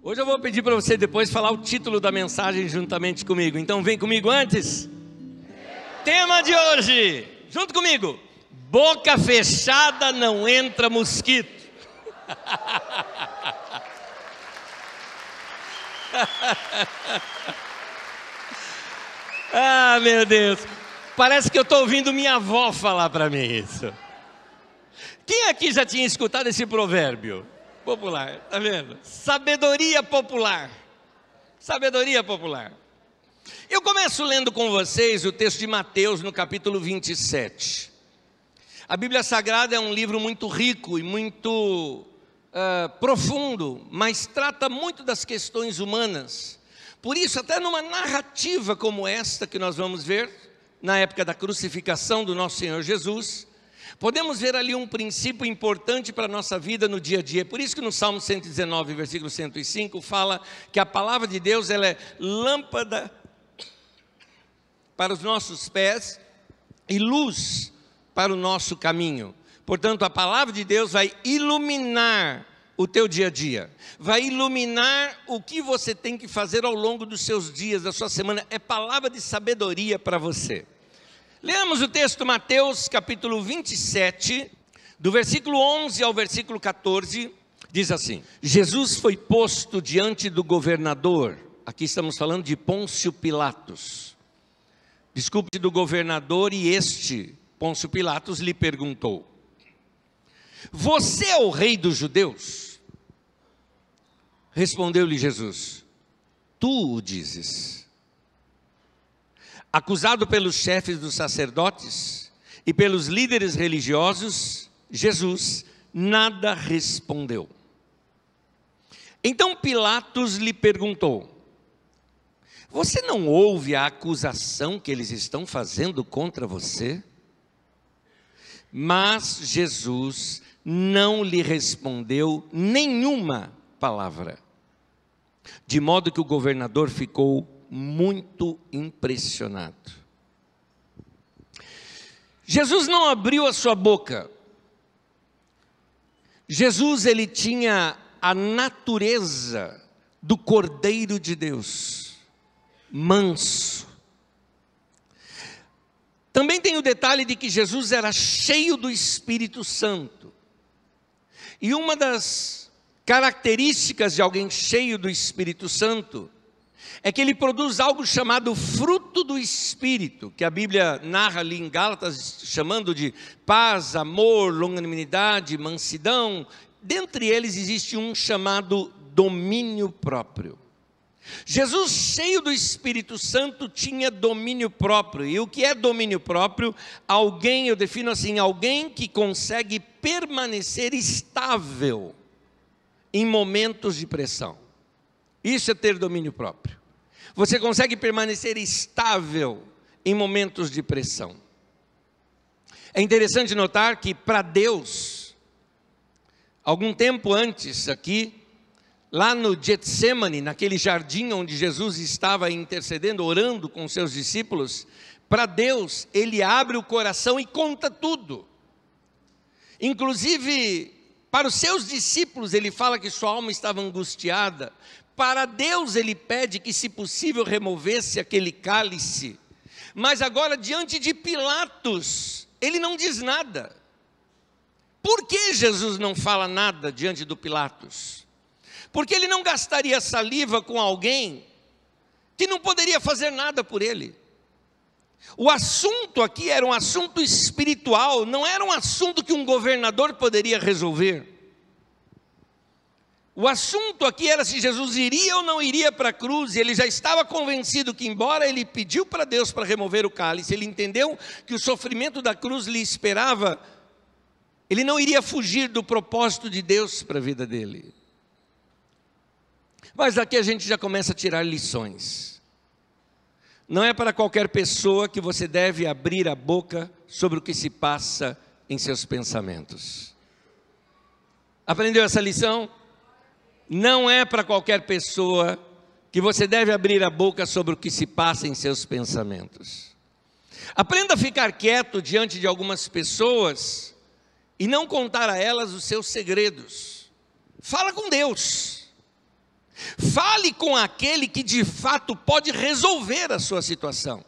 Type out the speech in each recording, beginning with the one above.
Hoje eu vou pedir para você depois falar o título da mensagem juntamente comigo. Então vem comigo antes. Tema de hoje, junto comigo: boca fechada não entra mosquito. Ah, meu Deus, parece que eu estou ouvindo minha avó falar para mim isso. Quem aqui já tinha escutado esse provérbio popular? Tá vendo? Sabedoria popular. Sabedoria popular. Eu começo lendo com vocês o texto de Mateus no capítulo 27. A Bíblia Sagrada é um livro muito rico e muito profundo, mas trata muito das questões humanas. Por isso, até numa narrativa como esta que nós vamos ver, na época da crucificação do nosso Senhor Jesus, podemos ver ali um princípio importante para a nossa vida no dia a dia. Por isso que no Salmo 119, versículo 105, fala que a palavra de Deus ela é lâmpada para os nossos pés e luz para o nosso caminho. Portanto, a palavra de Deus vai iluminar o teu dia a dia, vai iluminar o que você tem que fazer ao longo dos seus dias, da sua semana. É palavra de sabedoria para você. Leamos o texto Mateus capítulo 27, do versículo 11 ao versículo 14, diz assim: Jesus foi posto diante do governador, aqui estamos falando de Pôncio Pilatos, desculpe, do governador, e este, Pôncio Pilatos, lhe perguntou: você é o rei dos judeus? Respondeu-lhe Jesus: tu o dizes. Acusado pelos chefes dos sacerdotes e pelos líderes religiosos, Jesus nada respondeu. Então Pilatos lhe perguntou: você não ouve a acusação que eles estão fazendo contra você? Mas Jesus não lhe respondeu nenhuma palavra, de modo que o governador ficou muito impressionado. Jesus não abriu a sua boca. Jesus, ele tinha a natureza do Cordeiro de Deus, manso. Também tem o detalhe de que Jesus era cheio do Espírito Santo. E uma das características de alguém cheio do Espírito Santo é que ele produz algo chamado fruto do Espírito, que a Bíblia narra ali em Gálatas, chamando de paz, amor, longanimidade, mansidão. Dentre eles existe um chamado domínio próprio. Jesus, cheio do Espírito Santo, tinha domínio próprio. E o que é domínio próprio? Alguém, eu defino assim, alguém que consegue permanecer estável em momentos de pressão. Isso é ter domínio próprio. Você consegue permanecer estável em momentos de pressão. É interessante notar que para Deus, algum tempo antes aqui, lá no Getsemane, naquele jardim onde Jesus estava intercedendo, orando com seus discípulos, para Deus, ele abre o coração e conta tudo. Inclusive, para os seus discípulos, ele fala que sua alma estava angustiada. Para Deus, ele pede que, se possível, removesse aquele cálice. Mas agora, diante de Pilatos, ele não diz nada. Por que Jesus não fala nada diante do Pilatos? Porque ele não gastaria saliva com alguém que não poderia fazer nada por ele. O assunto aqui era um assunto espiritual, não era um assunto que um governador poderia resolver. O assunto aqui era se Jesus iria ou não iria para a cruz, e ele já estava convencido que, embora ele pediu para Deus para remover o cálice, ele entendeu que o sofrimento da cruz lhe esperava, ele não iria fugir do propósito de Deus para a vida dele. Mas aqui a gente já começa a tirar lições. Não é para qualquer pessoa que você deve abrir a boca sobre o que se passa em seus pensamentos. Aprendeu essa lição? Não é para qualquer pessoa que você deve abrir a boca sobre o que se passa em seus pensamentos. Aprenda a ficar quieto diante de algumas pessoas e não contar a elas os seus segredos. Fala com Deus. Fale com aquele que de fato pode resolver a sua situação.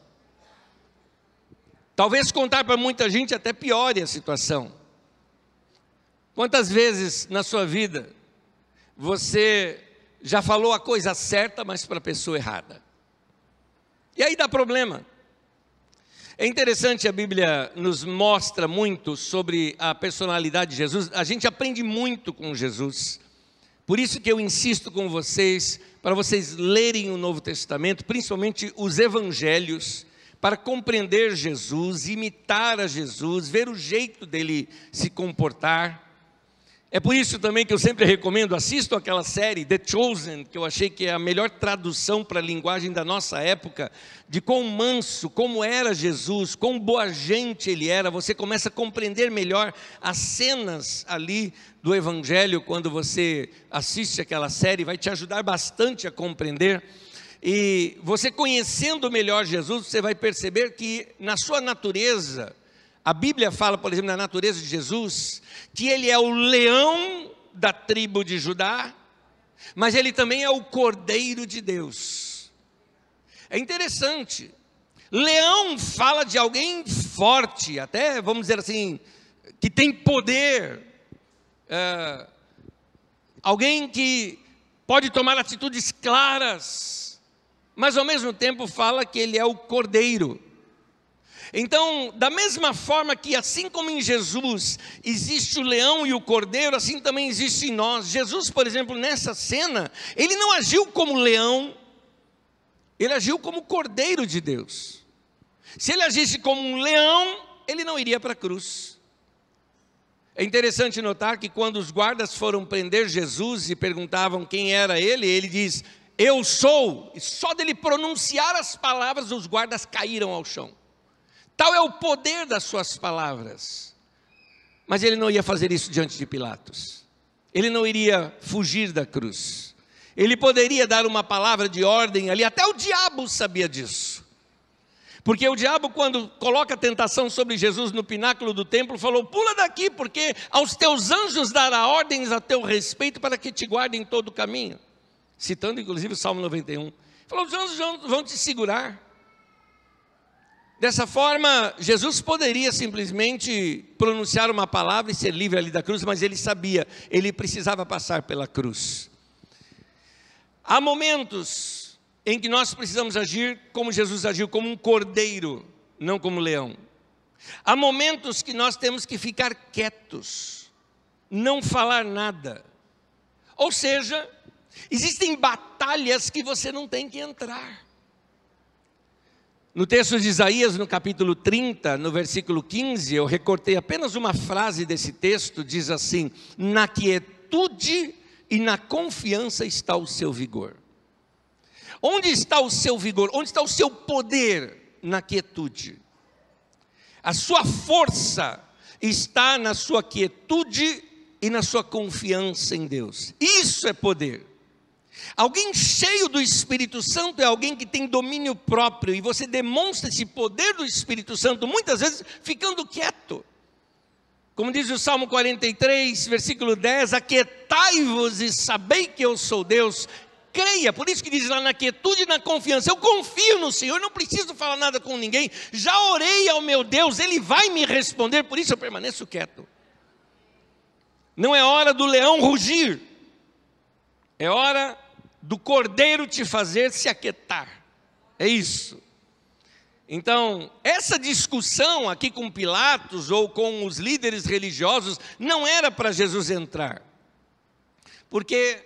Talvez contar para muita gente até piore a situação. Quantas vezes na sua vida você já falou a coisa certa, mas para a pessoa errada? E aí dá problema. É interessante, a Bíblia nos mostra muito sobre a personalidade de Jesus. A gente aprende muito com Jesus. Por isso que eu insisto com vocês, para vocês lerem o Novo Testamento, principalmente os Evangelhos, para compreender Jesus, imitar a Jesus, ver o jeito dele se comportar. É por isso também que eu sempre recomendo, assistam aquela série The Chosen, que eu achei que é a melhor tradução para a linguagem da nossa época, de quão manso, como era Jesus, quão boa gente ele era. Você começa a compreender melhor as cenas ali do Evangelho, quando você assiste aquela série, vai te ajudar bastante a compreender. E você conhecendo melhor Jesus, você vai perceber que na sua natureza, a Bíblia fala, por exemplo, na natureza de Jesus, que ele é o leão da tribo de Judá, mas ele também é o Cordeiro de Deus. É interessante, leão fala de alguém forte, até vamos dizer assim, que tem poder, alguém que pode tomar atitudes claras, mas ao mesmo tempo fala que ele é o Cordeiro. Então, da mesma forma que assim como em Jesus existe o leão e o cordeiro, assim também existe em nós. Jesus, por exemplo, nessa cena, ele não agiu como leão, ele agiu como cordeiro de Deus. Se ele agisse como um leão, ele não iria para a cruz. É interessante notar que quando os guardas foram prender Jesus e perguntavam quem era ele, ele diz, eu sou. E só dele pronunciar as palavras, os guardas caíram ao chão. Tal é o poder das suas palavras. Mas ele não ia fazer isso diante de Pilatos. Ele não iria fugir da cruz. Ele poderia dar uma palavra de ordem ali, até o diabo sabia disso. Porque o diabo, quando coloca a tentação sobre Jesus no pináculo do templo, falou, pula daqui, porque aos teus anjos dará ordens a teu respeito para que te guardem todo o caminho. Citando inclusive o Salmo 91. Falou, os anjos vão te segurar. Dessa forma, Jesus poderia simplesmente pronunciar uma palavra e ser livre ali da cruz, mas ele sabia, ele precisava passar pela cruz. Há momentos em que nós precisamos agir como Jesus agiu, como um cordeiro, não como leão. Há momentos que nós temos que ficar quietos, não falar nada. Ou seja, existem batalhas que você não tem que entrar. No texto de Isaías, no capítulo 30, no versículo 15, eu recortei apenas uma frase desse texto, diz assim, na quietude e na confiança está o seu vigor. Onde está o seu vigor? Onde está o seu poder? Na quietude. A sua força está na sua quietude e na sua confiança em Deus. Isso é poder. Alguém cheio do Espírito Santo é alguém que tem domínio próprio, e você demonstra esse poder do Espírito Santo, muitas vezes ficando quieto. Como diz o Salmo 43, versículo 10, aquietai-vos e sabei que eu sou Deus. Creia, por isso que diz lá na quietude e na confiança, eu confio no Senhor, não preciso falar nada com ninguém, já orei ao meu Deus, Ele vai me responder, por isso eu permaneço quieto. Não é hora do leão rugir, é hora do cordeiro te fazer se aquietar, é isso. Então, essa discussão aqui com Pilatos ou com os líderes religiosos não era para Jesus entrar, porque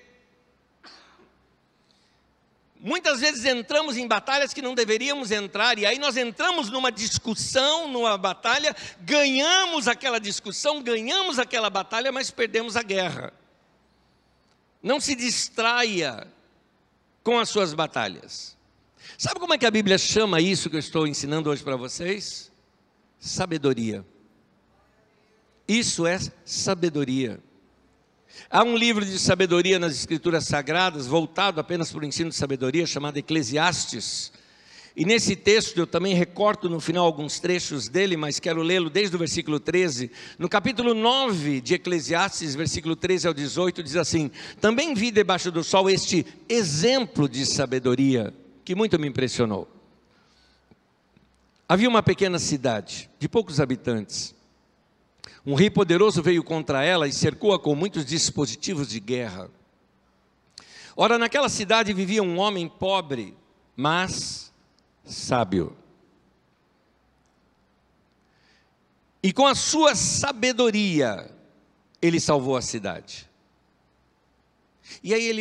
muitas vezes entramos em batalhas que não deveríamos entrar, e aí nós entramos numa discussão, numa batalha, ganhamos aquela discussão, ganhamos aquela batalha, mas perdemos a guerra. Não se distraia com as suas batalhas. Sabe como é que a Bíblia chama isso que eu estou ensinando hoje para vocês? Sabedoria. Isso é sabedoria. Há um livro de sabedoria nas Escrituras Sagradas, voltado apenas para o ensino de sabedoria, chamado Eclesiastes. E nesse texto eu também recorto no final alguns trechos dele, mas quero lê-lo desde o versículo 13. No capítulo 9 de Eclesiastes, versículo 13 ao 18, diz assim: também vi debaixo do sol este exemplo de sabedoria, que muito me impressionou. Havia uma pequena cidade, de poucos habitantes. Um rei poderoso veio contra ela e cercou-a com muitos dispositivos de guerra. Ora, naquela cidade vivia um homem pobre, mas sábio. E com a sua sabedoria, ele salvou a cidade. E aí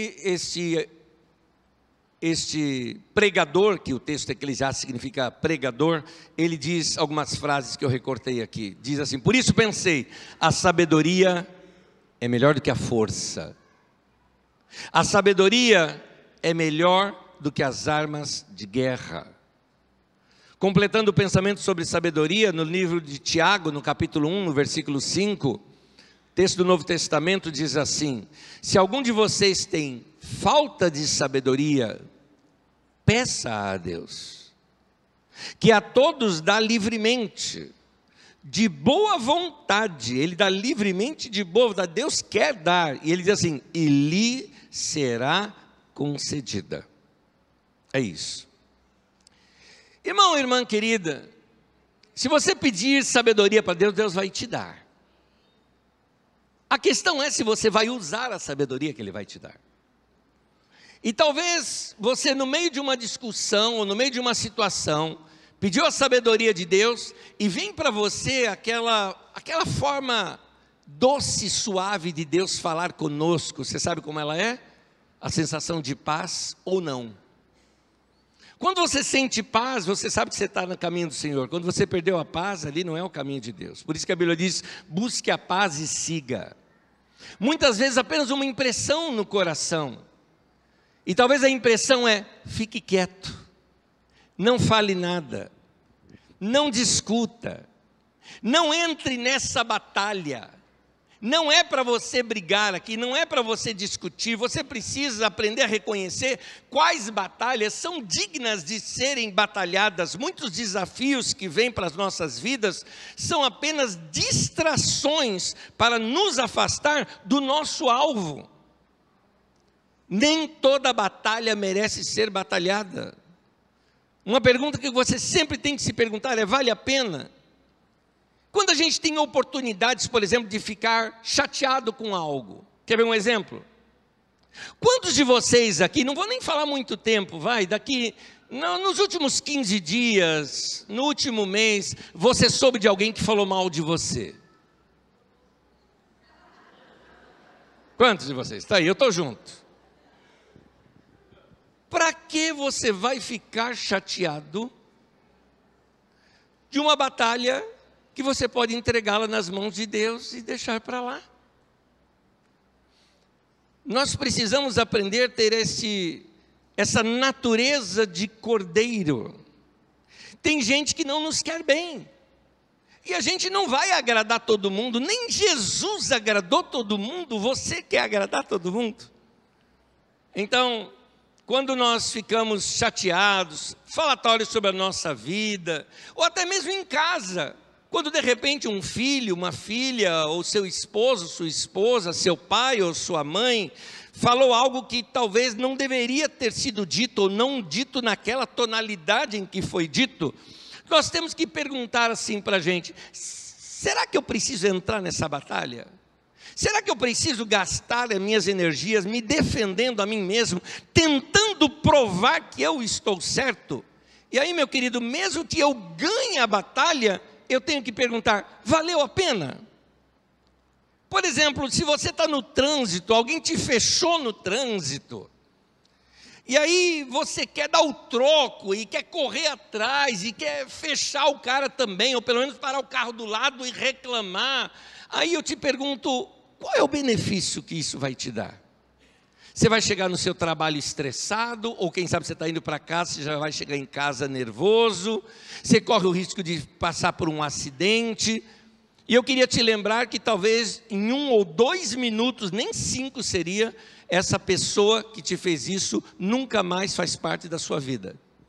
este pregador, que o texto eclesiástico significa pregador, ele diz algumas frases que eu recortei aqui. Diz assim: por isso pensei, a sabedoria é melhor do que a força. A sabedoria é melhor do que as armas de guerra. Completando o pensamento sobre sabedoria, no livro de Tiago, no capítulo 1, no versículo 5, texto do Novo Testamento diz assim: se algum de vocês tem falta de sabedoria, peça a Deus, que a todos dá livremente, de boa vontade. Ele dá livremente de boa vontade, Deus quer dar, e ele diz assim: e lhe será concedida. É isso. Irmão, irmã querida, se você pedir sabedoria para Deus, Deus vai te dar. A questão é se você vai usar a sabedoria que Ele vai te dar. E talvez você, no meio de uma discussão, ou no meio de uma situação, pediu a sabedoria de Deus, e vem para você aquela forma doce e suave de Deus falar conosco. Você sabe como ela é? A sensação de paz ou não. Quando você sente paz, você sabe que você está no caminho do Senhor. Quando você perdeu a paz, ali não é o caminho de Deus. Por isso que a Bíblia diz: busque a paz e siga. Muitas vezes apenas uma impressão no coração. E talvez a impressão é: fique quieto, não fale nada, não discuta, não entre nessa batalha. Não é para você brigar aqui, não é para você discutir. Você precisa aprender a reconhecer quais batalhas são dignas de serem batalhadas. Muitos desafios que vêm para as nossas vidas são apenas distrações para nos afastar do nosso alvo. Nem toda batalha merece ser batalhada. Uma pergunta que você sempre tem que se perguntar é: vale a pena? Quando a gente tem oportunidades, por exemplo, de ficar chateado com algo. Quer ver um exemplo? Quantos de vocês aqui, não vou nem falar muito tempo, nos últimos 15 dias, no último mês, você soube de alguém que falou mal de você? Quantos de vocês? Está aí, eu estou junto. Para que você vai ficar chateado de uma batalha que você pode entregá-la nas mãos de Deus e deixar para lá? Nós precisamos aprender a ter essa natureza de cordeiro. Tem gente que não nos quer bem, e a gente não vai agradar todo mundo. Nem Jesus agradou todo mundo. Você quer agradar todo mundo? Então, quando nós ficamos chateados, falatórios sobre a nossa vida, ou até mesmo em casa, quando de repente um filho, uma filha, ou seu esposo, sua esposa, seu pai ou sua mãe, falou algo que talvez não deveria ter sido dito, ou não dito naquela tonalidade em que foi dito, nós temos que perguntar assim para a gente: será que eu preciso entrar nessa batalha? Será que eu preciso gastar as minhas energias me defendendo a mim mesmo, tentando provar que eu estou certo? E aí, meu querido, mesmo que eu ganhe a batalha, eu tenho que perguntar: valeu a pena? Por exemplo, se você está no trânsito, alguém te fechou no trânsito, e aí você quer dar o troco, e quer correr atrás, e quer fechar o cara também, ou pelo menos parar o carro do lado e reclamar. Aí eu te pergunto: qual é o benefício que isso vai te dar? Você vai chegar no seu trabalho estressado, ou quem sabe você está indo para casa, você já vai chegar em casa nervoso, você corre o risco de passar por um acidente. E eu queria te lembrar que talvez em 1 ou 2 minutos, nem 5 seria, essa pessoa que te fez isso nunca mais faz parte da sua vida.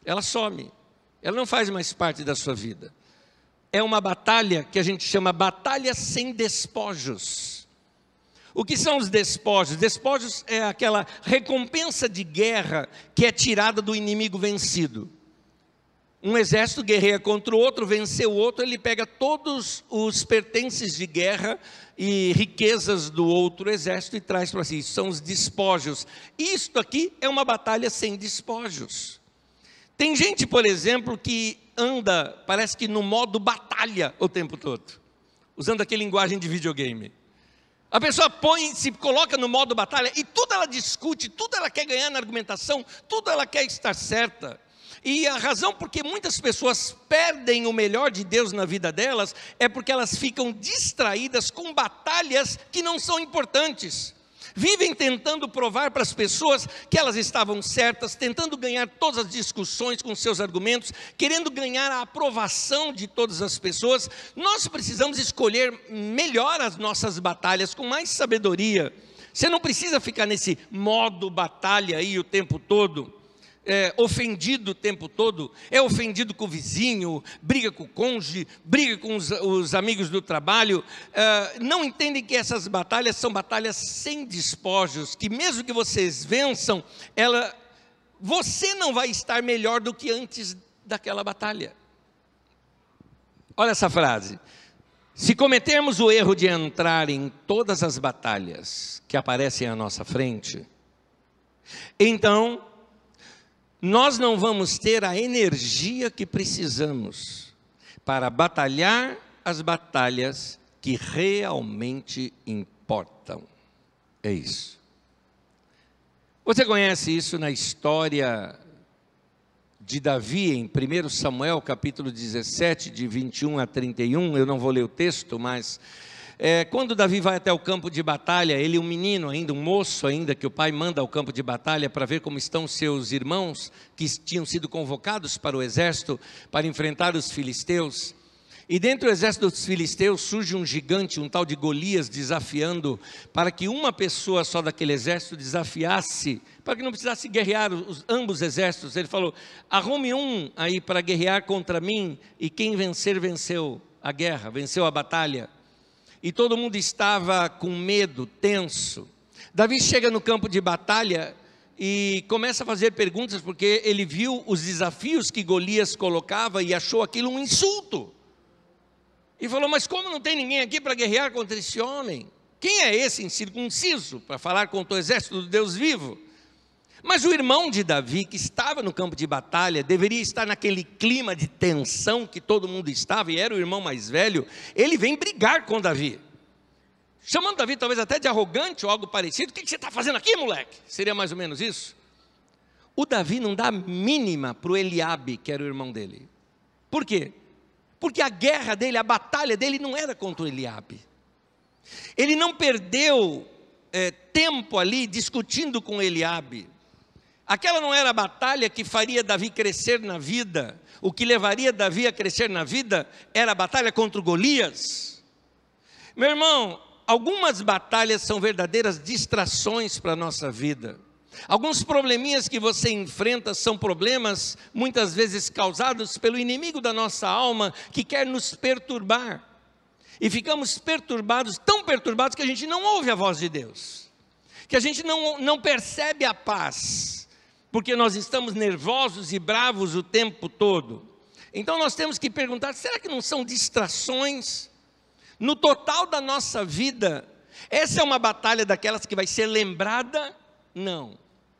ela some, ela não faz mais parte da sua vida. É uma batalha que a gente chama batalha sem despojos. O que são os despojos? Despojos é aquela recompensa de guerra que é tirada do inimigo vencido. Um exército guerreia contra o outro, venceu o outro, ele pega todos os pertences de guerra e riquezas do outro exército e traz para si. Isso são os despojos. Isto aqui é uma batalha sem despojos. Tem gente, por exemplo, que anda, parece que no modo batalha o tempo todo, usando aquela linguagem de videogame. A pessoa se coloca no modo batalha e tudo ela discute, tudo ela quer ganhar na argumentação, tudo ela quer estar certa. E a razão porque muitas pessoas perdem o melhor de Deus na vida delas é porque elas ficam distraídas com batalhas que não são importantes. Vivem tentando provar para as pessoas que elas estavam certas, tentando ganhar todas as discussões com seus argumentos, querendo ganhar a aprovação de todas as pessoas. Nós precisamos escolher melhor as nossas batalhas, com mais sabedoria. Você não precisa ficar nesse modo batalha aí o tempo todo. Ofendido o tempo todo, é ofendido com o vizinho, briga com o cônjuge, briga com os amigos do trabalho, não entendem que essas batalhas são batalhas sem despojos, que mesmo que vocês vençam, você não vai estar melhor do que antes daquela batalha. Olha essa frase: se cometermos o erro de entrar em todas as batalhas que aparecem à nossa frente, então nós não vamos ter a energia que precisamos para batalhar as batalhas que realmente importam. É isso. Você conhece isso na história de Davi, em 1 Samuel, capítulo 17, de 21 a 31, eu não vou ler o texto, mas quando Davi vai até o campo de batalha, ele um menino ainda, um moço ainda, que o pai manda ao campo de batalha para ver como estão seus irmãos, que tinham sido convocados para o exército, para enfrentar os filisteus. E dentro do exército dos filisteus surge um gigante, um tal de Golias, desafiando, para que uma pessoa só daquele exército desafiasse, para que não precisasse guerrear ambos os exércitos. Ele falou: arrume um aí para guerrear contra mim, e quem vencer, venceu a guerra, venceu a batalha. E todo mundo estava com medo, tenso. Davi chega no campo de batalha e começa a fazer perguntas, porque ele viu os desafios que Golias colocava e achou aquilo um insulto. E falou: mas como não tem ninguém aqui para guerrear contra esse homem? Quem é esse incircunciso para falar contra o exército do Deus vivo? Mas o irmão de Davi, que estava no campo de batalha, deveria estar naquele clima de tensão que todo mundo estava, e era o irmão mais velho. Ele vem brigar com Davi, chamando Davi talvez até de arrogante ou algo parecido. O que você está fazendo aqui, moleque? Seria mais ou menos isso. O Davi não dá mínima para o Eliabe, que era o irmão dele. Por quê? Porque a guerra dele, a batalha dele não era contra o Eliabe. Ele não perdeu tempo ali discutindo com Eliabe. Aquela não era a batalha que faria Davi crescer na vida. O que levaria Davi a crescer na vida era a batalha contra o Golias. Meu irmão, algumas batalhas são verdadeiras distrações para a nossa vida. Alguns probleminhas que você enfrenta são problemas muitas vezes causados pelo inimigo da nossa alma, que quer nos perturbar. E ficamos perturbados, tão perturbados, que a gente não ouve a voz de Deus, que a gente não percebe a paz, porque nós estamos nervosos e bravos o tempo todo. Então nós temos que perguntar: será que não são distrações? No total da nossa vida, essa é uma batalha daquelas que vai ser lembrada? Não.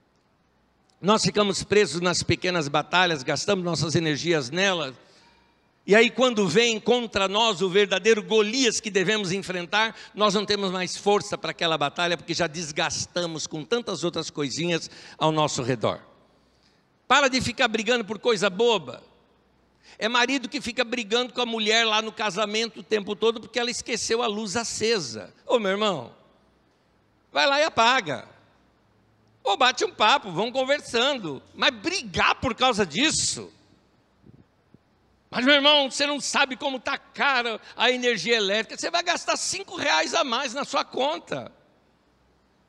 Nós ficamos presos nas pequenas batalhas, gastamos nossas energias nelas, e aí quando vem contra nós o verdadeiro Golias que devemos enfrentar, nós não temos mais força para aquela batalha, porque já desgastamos com tantas outras coisinhas ao nosso redor. Para de ficar brigando por coisa boba. É marido que fica brigando com a mulher lá no casamento o tempo todo, porque ela esqueceu a luz acesa. Ô meu irmão, vai lá e apaga. Ou bate um papo, vão conversando. Mas brigar por causa disso? Mas meu irmão, você não sabe como está cara a energia elétrica. Você vai gastar R$5 a mais na sua conta.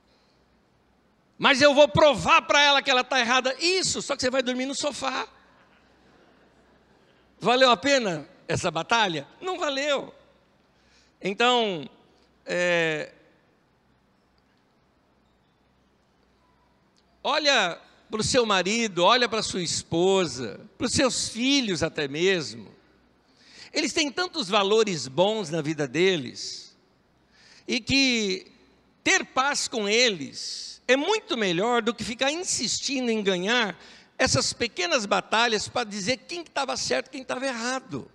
Mas eu vou provar para ela que ela está errada. Isso, só que você vai dormir no sofá. Valeu a pena essa batalha? Não valeu. Então, olha para o seu marido, olha para a sua esposa, para os seus filhos até mesmo. Eles têm tantos valores bons na vida deles, e que ter paz com eles é muito melhor do que ficar insistindo em ganhar essas pequenas batalhas para dizer quem estava certo e quem estava errado.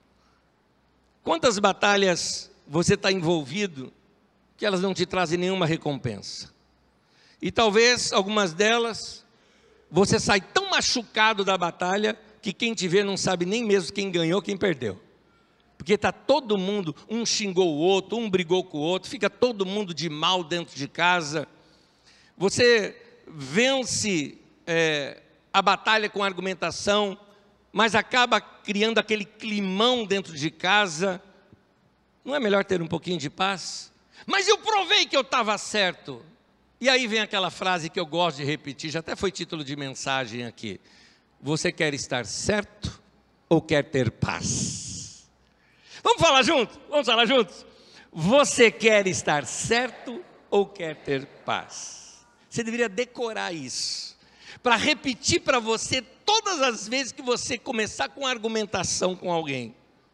Quantas batalhas você está envolvido que elas não te trazem nenhuma recompensa? E talvez algumas delas você sai tão machucado da batalha que quem te vê não sabe nem mesmo quem ganhou, quem perdeu. Porque está todo mundo, um xingou o outro, um brigou com o outro, fica todo mundo de mal dentro de casa. Você vence a batalha com argumentação, mas acaba criando aquele climão dentro de casa. Não é melhor ter um pouquinho de paz? Mas eu provei que eu estava certo. E aí vem aquela frase que eu gosto de repetir, já até foi título de mensagem aqui. Você quer estar certo ou quer ter paz? Vamos falar juntos? Vamos falar juntos? Você quer estar certo ou quer ter paz? Você deveria decorar isso, para repetir para você todas as vezes que você começar com argumentação com alguém.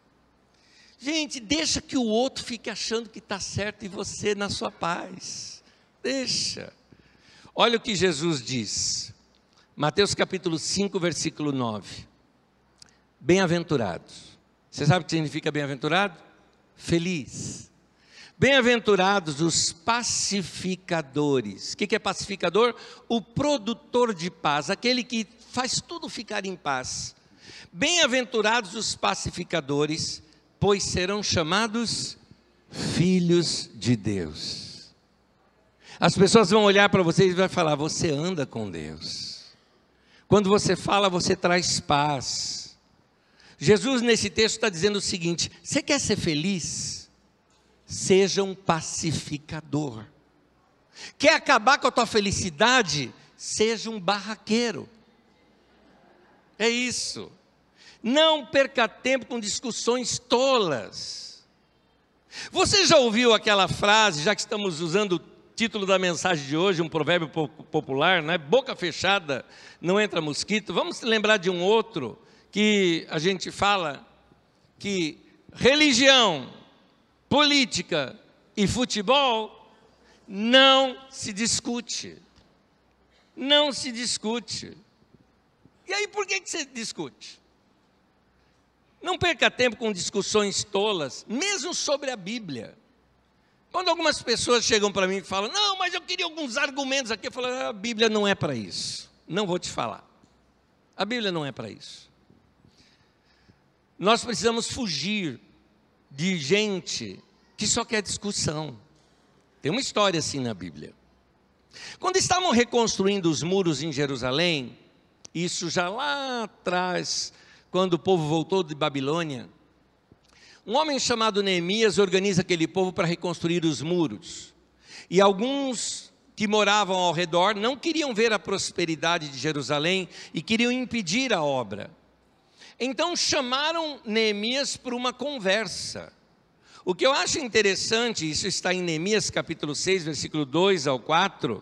Gente, deixa que o outro fique achando que está certo e você na sua paz. Deixa. Olha o que Jesus diz. Mateus capítulo 5, versículo 9. Bem-aventurados. Você sabe o que significa bem-aventurado? Feliz. Bem-aventurados os pacificadores. O que é pacificador? O produtor de paz, aquele que faz tudo ficar em paz. Bem-aventurados os pacificadores, pois serão chamados filhos de Deus. As pessoas vão olhar para você e vão falar: você anda com Deus. Quando você fala, você traz paz. Jesus nesse texto está dizendo o seguinte: você quer ser feliz? Seja um pacificador. Quer acabar com a tua felicidade? Seja um barraqueiro. É isso. Não perca tempo com discussões tolas. Você já ouviu aquela frase, já que estamos usando o título da mensagem de hoje, um provérbio popular, né? Boca fechada não entra mosquito. Vamos lembrar de um outro que a gente fala que religião, política e futebol não se discute. Não se discute. E aí por que você discute? Não perca tempo com discussões tolas, mesmo sobre a Bíblia. Quando algumas pessoas chegam para mim e falam: não, mas eu queria alguns argumentos aqui, eu falo: a Bíblia não é para isso. Não vou te falar. A Bíblia não é para isso. Nós precisamos fugir de gente que só quer discussão. Tem uma história assim na Bíblia. Quando estavam reconstruindo os muros em Jerusalém, isso já lá atrás, quando o povo voltou de Babilônia, um homem chamado Neemias organiza aquele povo para reconstruir os muros. E alguns que moravam ao redor não queriam ver a prosperidade de Jerusalém e queriam impedir a obra. Então chamaram Neemias para uma conversa. O que eu acho interessante, isso está em Neemias capítulo 6, versículo 2 ao 4.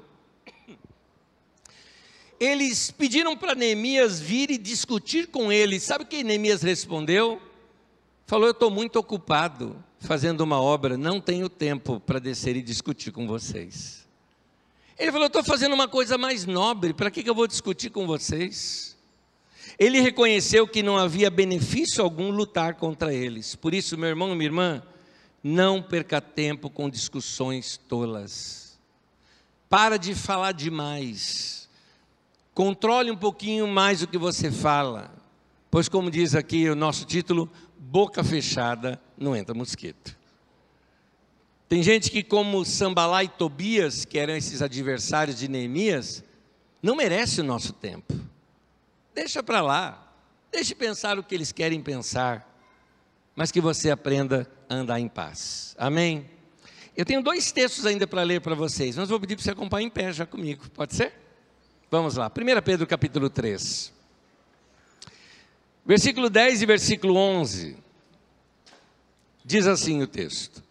Eles pediram para Neemias vir e discutir com eles. Sabe o que Neemias respondeu? Falou: eu estou muito ocupado fazendo uma obra, não tenho tempo para descer e discutir com vocês. Ele falou: eu estou fazendo uma coisa mais nobre, para que eu vou discutir com vocês? Ele reconheceu que não havia benefício algum lutar contra eles. Por isso, meu irmão e minha irmã, não perca tempo com discussões tolas. Para de falar demais. Controle um pouquinho mais o que você fala. Pois, como diz aqui o nosso título, boca fechada não entra mosquito. Tem gente que, como Sambalá e Tobias, que eram esses adversários de Neemias, não merece o nosso tempo. Deixa para lá, deixe pensar o que eles querem pensar, mas que você aprenda a andar em paz. Amém? Eu tenho 2 textos ainda para ler para vocês, mas vou pedir para você acompanhar em pé já comigo, pode ser? Vamos lá, 1 Pedro capítulo 3. Versículo 10 e versículo 11. Diz assim o texto: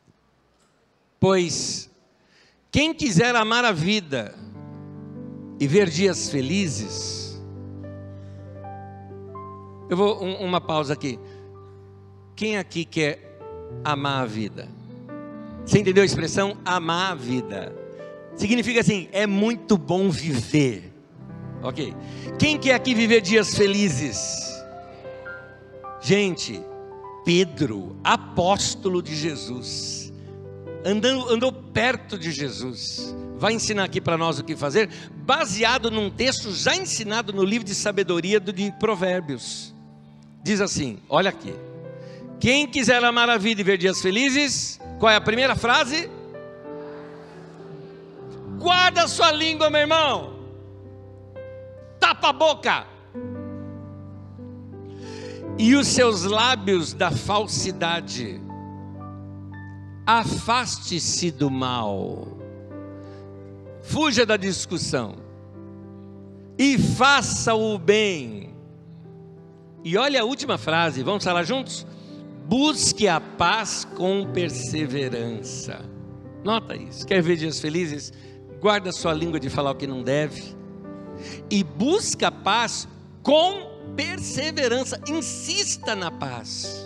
pois quem quiser amar a vida e ver dias felizes. Eu vou, uma pausa aqui. Quem aqui quer amar a vida? Você entendeu a expressão amar a vida? Significa assim, é muito bom viver. Ok. Quem quer aqui viver dias felizes? Gente, Pedro, apóstolo de Jesus, andou perto de Jesus, vai ensinar aqui para nós o que fazer, baseado num texto já ensinado no livro de sabedoria de Provérbios. Diz assim, olha aqui: quem quiser amar a vida e ver dias felizes, qual é a primeira frase? Guarda a sua língua, meu irmão, tapa a boca, e os seus lábios da falsidade. Afaste-se do mal, fuja da discussão e faça o bem. E olha a última frase, vamos falar juntos? Busque a paz com perseverança. Nota isso, quer ver dias felizes? Guarda sua língua de falar o que não deve e busca a paz com perseverança. Insista na paz,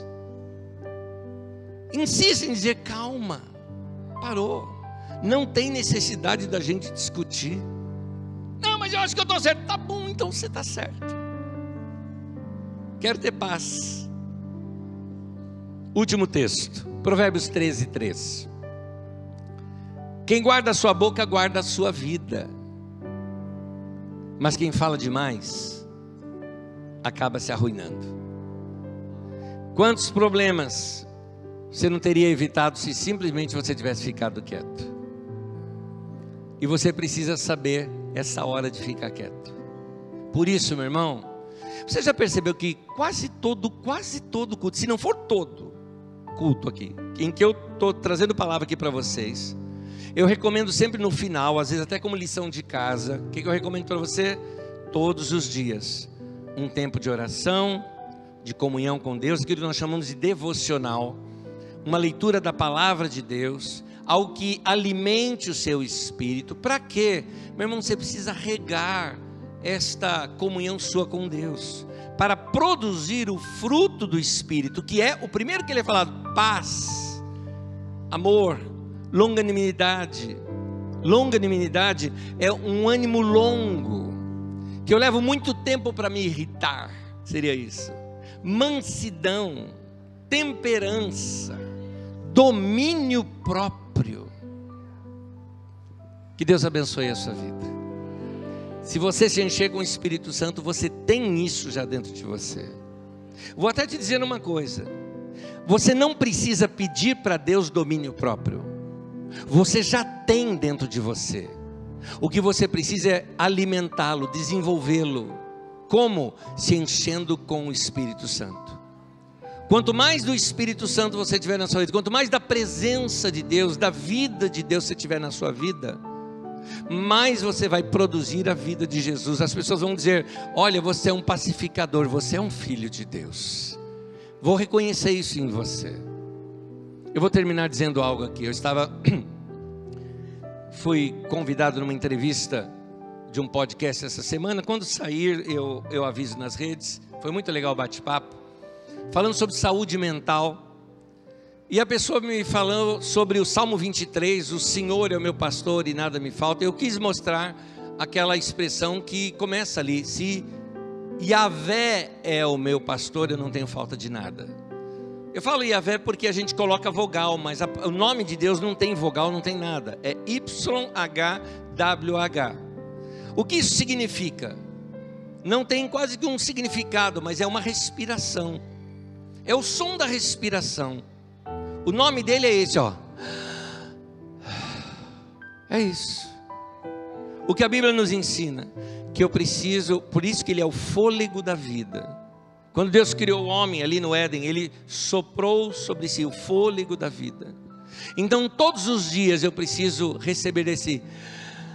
insista em dizer calma, parou, não tem necessidade da gente discutir. Não, mas eu acho que eu estou certo. Tá bom, então você está certo. Quero ter paz. Último texto, Provérbios 13:3. Quem guarda a sua boca guarda a sua vida, mas quem fala demais acaba se arruinando. Quantos problemas você não teria evitado se simplesmente você tivesse ficado quieto? E você precisa saber essa hora de ficar quieto. Por isso, meu irmão, você já percebeu que quase todo culto, se não for todo culto aqui, em que eu estou trazendo palavra aqui para vocês, eu recomendo sempre no final, às vezes até como lição de casa, o que eu recomendo para você? Todos os dias, um tempo de oração, de comunhão com Deus, que nós chamamos de devocional, uma leitura da palavra de Deus, algo que alimente o seu espírito. Para quê? Meu irmão, você precisa regar esta comunhão sua com Deus, para produzir o fruto do Espírito, que é o primeiro que ele é falado: paz, amor, longanimidade. Longanimidade é um ânimo longo, que eu levo muito tempo para me irritar, seria isso. Mansidão, temperança, domínio próprio. Que Deus abençoe a sua vida. Se você se encher com o Espírito Santo, você tem isso já dentro de você. Vou até te dizer uma coisa: você não precisa pedir para Deus domínio próprio, você já tem dentro de você. O que você precisa é alimentá-lo, desenvolvê-lo. Como? Se enchendo com o Espírito Santo. Quanto mais do Espírito Santo você tiver na sua vida, quanto mais da presença de Deus, da vida de Deus você tiver na sua vida, mais você vai produzir a vida de Jesus. As pessoas vão dizer: olha, você é um pacificador, você é um filho de Deus. Vou reconhecer isso em você. Eu vou terminar dizendo algo aqui. Fui convidado numa entrevista de um podcast essa semana. Quando sair eu aviso nas redes. Foi muito legal o bate-papo, falando sobre saúde mental. E a pessoa me falou sobre o Salmo 23, o Senhor é o meu pastor e nada me falta. Eu quis mostrar aquela expressão que começa ali: se Yahvé é o meu pastor, eu não tenho falta de nada. Eu falo Yahvé porque a gente coloca vogal, mas o nome de Deus não tem vogal, não tem nada. É YHWH. O que isso significa? Não tem quase que um significado, mas é uma respiração. É o som da respiração. O nome dele é esse, ó. É isso. O que a Bíblia nos ensina, que eu preciso, por isso que ele é o fôlego da vida. Quando Deus criou o homem ali no Éden, ele soprou sobre si o fôlego da vida. Então todos os dias eu preciso receber esse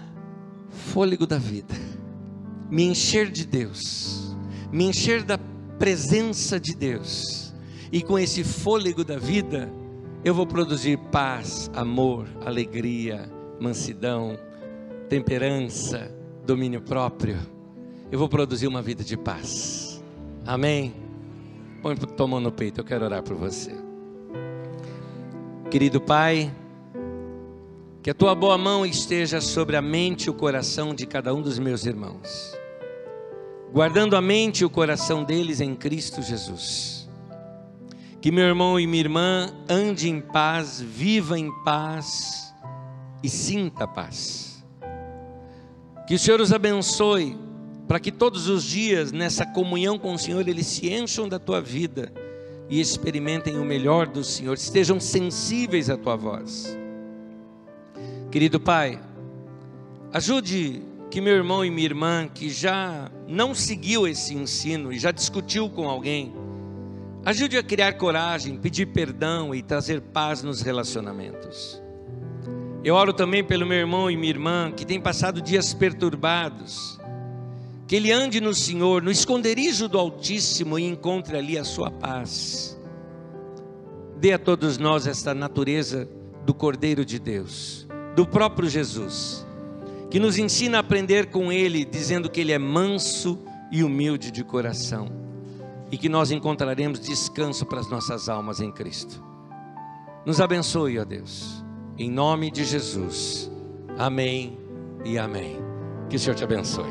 fôlego da vida, me encher de Deus, me encher da presença de Deus e com esse fôlego da vida, eu vou produzir paz, amor, alegria, mansidão, temperança, domínio próprio. Eu vou produzir uma vida de paz. Amém? Põe tua mão no peito, eu quero orar por você. Querido Pai, que a tua boa mão esteja sobre a mente e o coração de cada um dos meus irmãos, guardando a mente e o coração deles em Cristo Jesus. Que meu irmão e minha irmã ande em paz, viva em paz e sinta paz. Que o Senhor os abençoe, para que todos os dias nessa comunhão com o Senhor eles se encham da tua vida e experimentem o melhor do Senhor, estejam sensíveis à tua voz. Querido Pai, ajude que meu irmão e minha irmã que já não seguiu esse ensino e já discutiu com alguém, ajude a criar coragem, pedir perdão e trazer paz nos relacionamentos. Eu oro também pelo meu irmão e minha irmã que tem passado dias perturbados, que ele ande no Senhor, no esconderijo do Altíssimo e encontre ali a sua paz. Dê a todos nós esta natureza do Cordeiro de Deus, do próprio Jesus, que nos ensina a aprender com Ele, dizendo que Ele é manso e humilde de coração, e que nós encontraremos descanso para as nossas almas em Cristo. Nos abençoe, ó Deus, em nome de Jesus. Amém e amém. Que o Senhor te abençoe.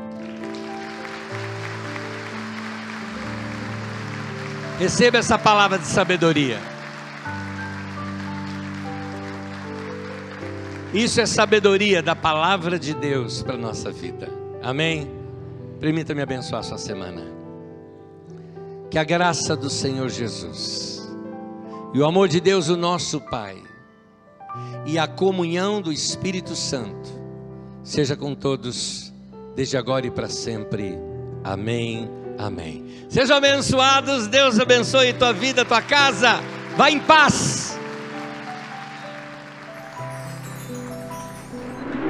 Receba essa palavra de sabedoria. Isso é sabedoria da palavra de Deus para a nossa vida. Amém? Permita-me abençoar a sua semana. Que a graça do Senhor Jesus e o amor de Deus, o nosso Pai, e a comunhão do Espírito Santo seja com todos, desde agora e para sempre. Amém, amém. Sejam abençoados, Deus abençoe tua vida, tua casa. Vá em paz.